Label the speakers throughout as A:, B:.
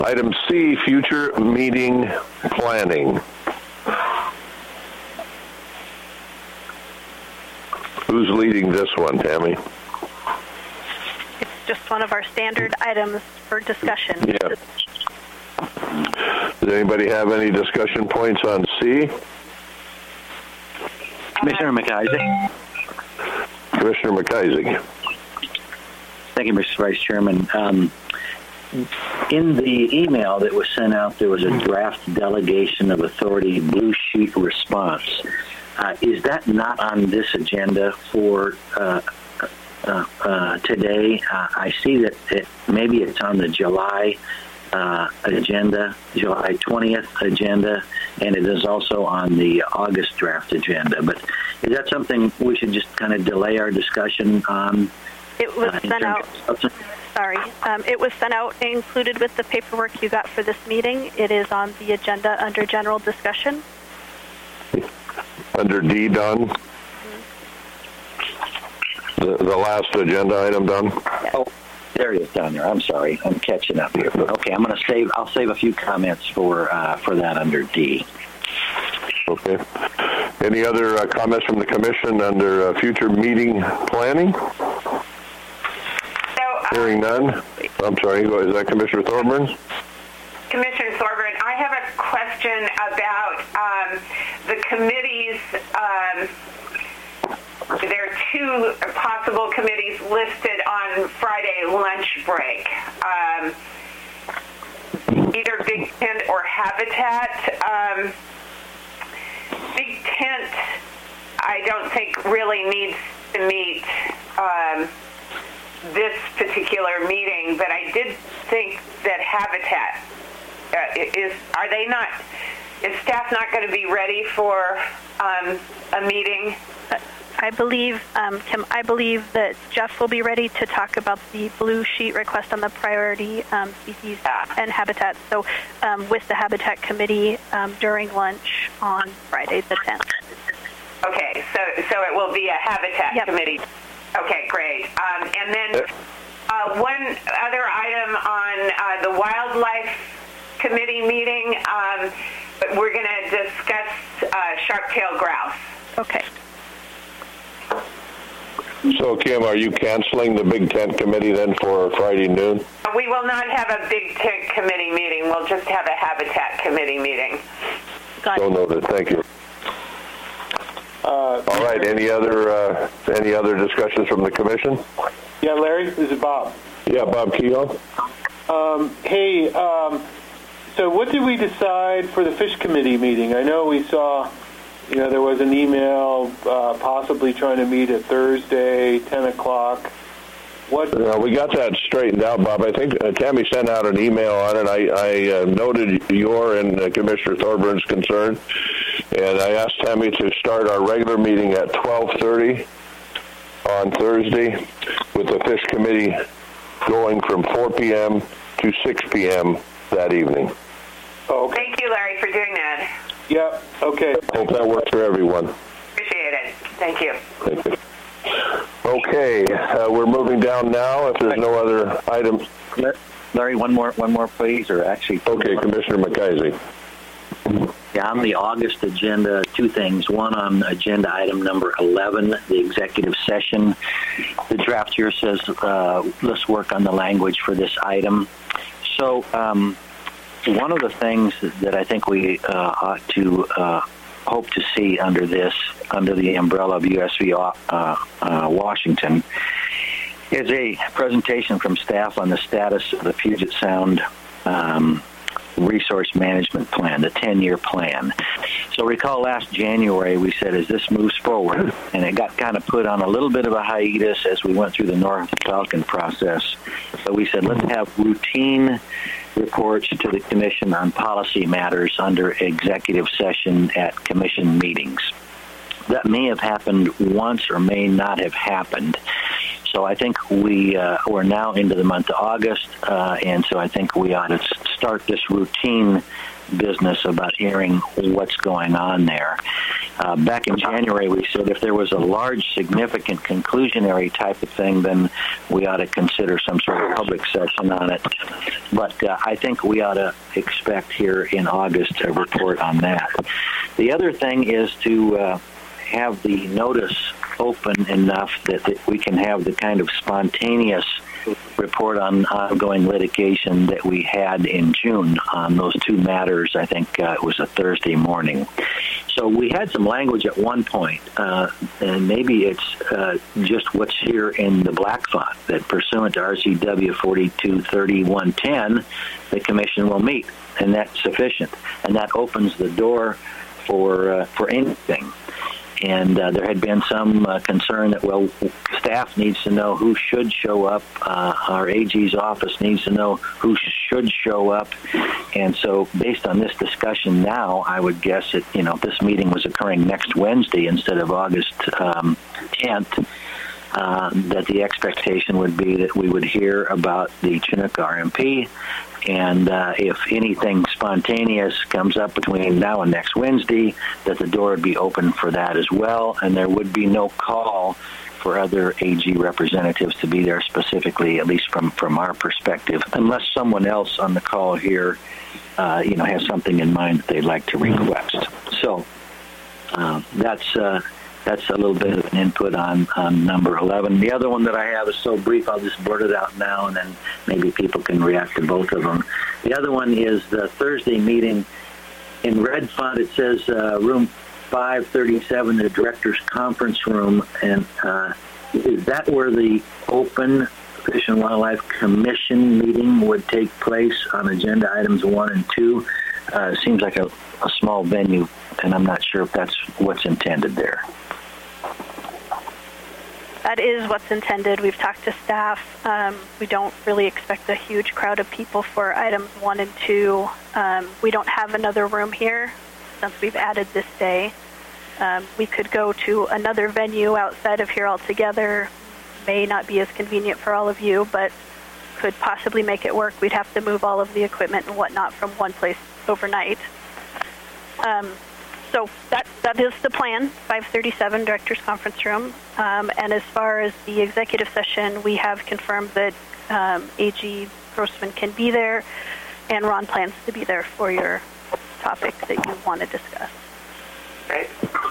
A: Item C, future meeting planning. Who's leading this one, Tammy?
B: It's just one of our standard items for discussion.
A: Yeah. Does anybody have any discussion points on C?
C: Commissioner McIsaac.
A: Commissioner McIsaac.
C: Thank you, Mr. Vice Chairman. In the email that was sent out, there was a draft delegation of authority blue sheet response. Is that not on this agenda for today? I see that maybe it's on the July agenda, July 20th agenda, and it is also on the August draft agenda. But is that something we should just kind of delay our discussion on?
B: It was sent out. Sorry. It was sent out included with the paperwork you got for this meeting. It is on the agenda under general discussion.
A: Under D, Don? The last agenda item, Don?
C: Yes. Oh, there it is down there. I'm sorry. I'm catching up here. Okay, I'll save a few comments for that under D.
A: Okay. Any other comments from the commission under future meeting planning? Hearing none. I'm sorry. Is that Commissioner Thorburn?
D: Commissioner Thorburn, I have a question about the committees. There are two possible committees listed on Friday lunch break. Either Big Tent or Habitat. Big Tent, I don't think really needs to meet this particular meeting, but I did think that Habitat is staff not going to be ready for a meeting?
B: I believe, Kim, that Jeff will be ready to talk about the blue sheet request on the priority species and habitat. So with the Habitat Committee during lunch on Friday the 10th.
D: Okay, so it will be a Habitat Committee. Okay, great. And then one other item on the Wildlife Committee meeting, we're going to discuss sharp-tailed grouse.
B: Okay.
A: So, Kim, are you canceling the Big Tent Committee then for Friday noon?
D: We will not have a Big Tent Committee meeting. We'll just have a Habitat Committee meeting.
B: Got it.
A: So noted. Thank you. All right. Any other discussions from the commission?
E: Yeah, Larry, this is Bob.
A: Yeah, Bob Keogh.
E: So what did we decide for the Fish Committee meeting? I know we saw, there was an email possibly trying to meet at Thursday, 10 o'clock.
A: We got that straightened out, Bob. I think Tammy sent out an email on it. I noted your and Commissioner Thorburn's concern, and I asked Tammy to start our regular meeting at 12:30 on Thursday, with the Fish Committee going from 4 p.m. to 6 p.m. that evening.
E: Oh, okay.
D: Thank you, Larry, for doing that.
E: Yep, okay.
A: Hope that works for everyone.
D: Appreciate it. Thank you.
A: Thank you. Okay, we're moving down now. If there's no other items.
C: Larry, one more, please, or actually.
A: Okay, Commissioner McIsaac.
C: Yeah, on the August agenda, two things. One on agenda item number 11, the executive session. The draft here says let's work on the language for this item. So one of the things that I think we ought to hope to see under the umbrella of USV Washington, is a presentation from staff on the status of the Puget Sound Resource Management Plan, the 10-year plan. So recall last January we said as this moves forward, and it got kind of put on a little bit of a hiatus as we went through the North Falcon process. So we said let's have routine reports to the Commission on policy matters under executive session at Commission meetings. That may have happened once or may not have happened. So I think we're now into the month of August, and so I think we ought to start this routine business about hearing what's going on there. Back in January, we said if there was a large, significant, conclusionary type of thing, then we ought to consider some sort of public session on it. But I think we ought to expect here in August a report on that. The other thing is to have the notice open enough that we can have the kind of spontaneous report on ongoing litigation that we had in June on those two matters. I think it was a Thursday morning. So we had some language at one point, and maybe it's just what's here in the black font, that pursuant to RCW 423110, the Commission will meet, and that's sufficient. And that opens the door for anything. And there had been some concern that, well, staff needs to know who should show up. Our AG's office needs to know who should show up. And so based on this discussion now, I would guess that, this meeting was occurring next Wednesday instead of August 10th, that the expectation would be that we would hear about the Chinook RMP. And if anything spontaneous comes up between now and next Wednesday, that the door would be open for that as well, and there would be no call for other AG representatives to be there specifically, at least from our perspective, unless someone else on the call here, has something in mind that they'd like to request. So that's a little bit of an input on number 11. The other one that I have is so brief, I'll just blurt it out now, and then maybe people can react to both of them. The other one is the Thursday meeting. In red font, it says room 537, the director's conference room, and is that where the open Fish and Wildlife Commission meeting would take place on agenda items 1 and 2? It seems like a small venue, and I'm not sure if that's what's intended there.
B: That is what's intended. We've talked to staff. We don't really expect a huge crowd of people for items 1 and 2. We don't have another room here since we've added this day. We could go to another venue outside of here altogether. May not be as convenient for all of you, but could possibly make it work. We'd have to move all of the equipment and whatnot from one place overnight. So that is the plan, 537 Director's Conference Room. And as far as the executive session, we have confirmed that AG Grossman can be there, and Ron plans to be there for your topic that you want to discuss.
D: Great.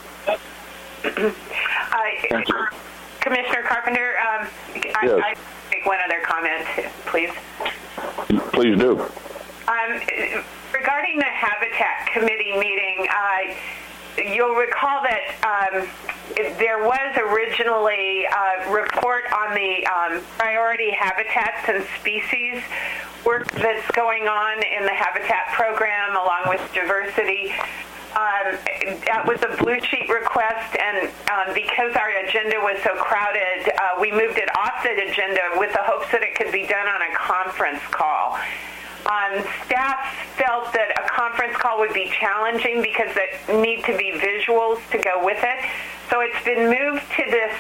D: Commissioner Carpenter,
A: yes.
D: I make one other comment, please.
A: Please do.
D: Regarding the Habitat Committee meeting, you'll recall that there was originally a report on the priority habitats and species work that's going on in the habitat program along with diversity. That was a blue sheet request, and because our agenda was so crowded, we moved it off the agenda with the hopes that it could be done on a conference call. Staff felt that a conference call would be challenging because there need to be visuals to go with it. So it's been moved to this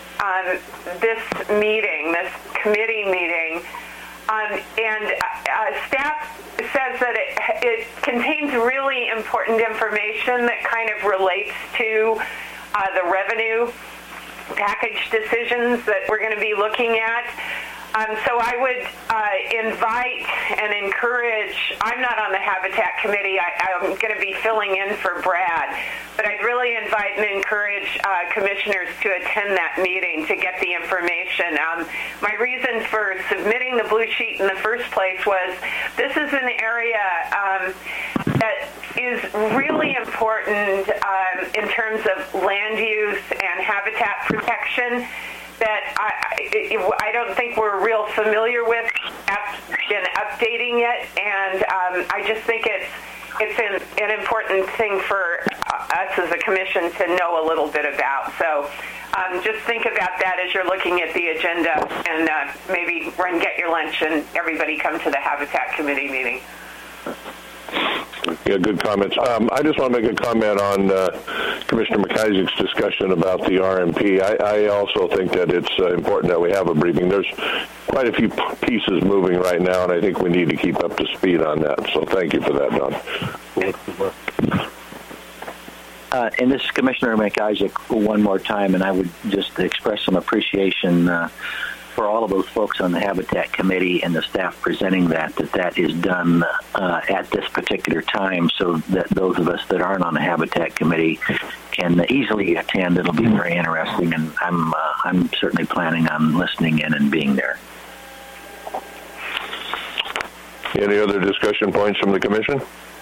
D: meeting, this committee meeting, and staff says that it contains really important information that kind of relates to the revenue package decisions that we're going to be looking at. So I would invite and encourage, I'm not on the Habitat Committee, I'm going to be filling in for Brad, but I'd really invite and encourage commissioners to attend that meeting to get the information. My reason for submitting the blue sheet in the first place was this is an area that is really important in terms of land use and habitat protection that I don't think we're real familiar with, been updating it, and I just think it's an important thing for us as a commission to know a little bit about. So just think about that as you're looking at the agenda, and maybe run, get your lunch, and everybody come to the Habitat Committee meeting.
A: Yeah, good comments. I just want to make a comment on Commissioner McIsaac's discussion about the RMP. I also think that it's important that we have a briefing. There's quite a few pieces moving right now, and I think we need to keep up to speed on that. So thank you for that, Don.
C: And this is Commissioner McIsaac one more time, and I would just express some appreciation for all of those folks on the Habitat Committee and the staff presenting that is done at this particular time, so that those of us that aren't on the Habitat Committee can easily attend. It'll be very interesting, and I'm certainly planning on listening in and being there.
A: Any other discussion points from the Commission?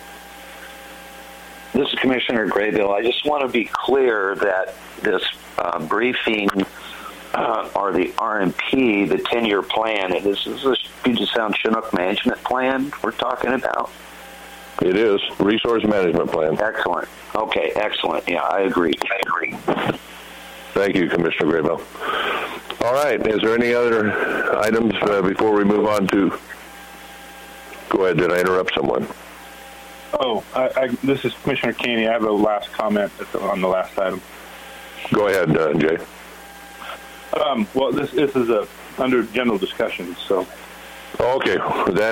F: This is Commissioner Graybill. I just want to be clear that this briefing or the RMP, the 10-year plan, this is a Puget Sound Chinook management plan we're talking about?
A: It is. Resource management plan.
F: Excellent. Okay, excellent. Yeah, I agree.
A: Thank you, Commissioner Graybill. All right. Is there any other items before we move on to... Go ahead. Did I interrupt someone?
G: Oh, this is Commissioner Caney. I have a last comment on the last item.
A: Go ahead, Jay.
G: Well, this is under general discussion, so.
A: Okay, then